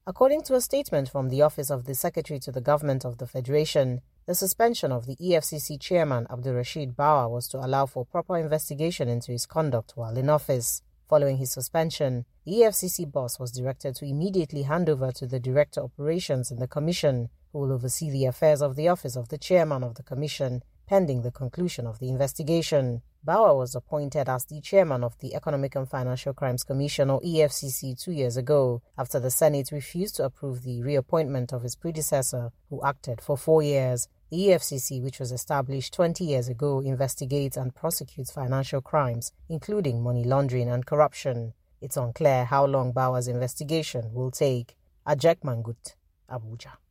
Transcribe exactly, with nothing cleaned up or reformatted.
According to a statement from the Office of the Secretary to the Government of the Federation, the suspension of the E F C C chairman Abdulrasheed Bawa was to allow for proper investigation into his conduct while in office. Following his suspension, the E F C C boss was directed to immediately hand over to the Director Operations in the Commission, who will oversee the affairs of the office of the chairman of the Commission, pending the conclusion of the investigation. Bawa was appointed as the chairman of the Economic and Financial Crimes Commission, or E F C C, two years ago, after the Senate refused to approve the reappointment of his predecessor, who acted for four years. The E F C C, which was established twenty years ago, investigates and prosecutes financial crimes, including money laundering and corruption. It's unclear how long Bawa's investigation will take. Ajek Mangut, Abuja.